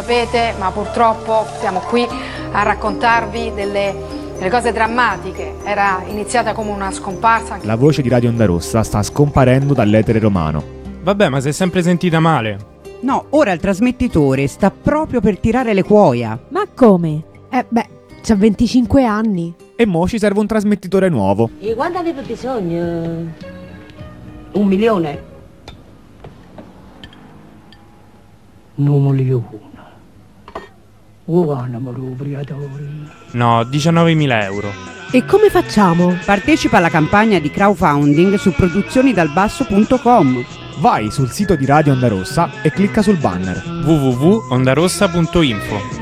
sapete, ma purtroppo siamo qui a raccontarvi delle cose drammatiche. Era iniziata come una scomparsa. La voce di Radio Onda Rossa sta scomparendo dall'etere romano. Vabbè, ma si è sempre sentita male. No, ora il trasmettitore sta proprio per tirare le cuoia. Ma come? C'ha 25 anni. E mo ci serve un trasmettitore nuovo. E quando aveva bisogno? 1 milione? 1 milione. No, 19.000 euro. E come facciamo? Partecipa alla campagna di crowdfunding su produzionidalbasso.com. Vai sul sito di Radio Onda Rossa e clicca sul banner www.ondarossa.info.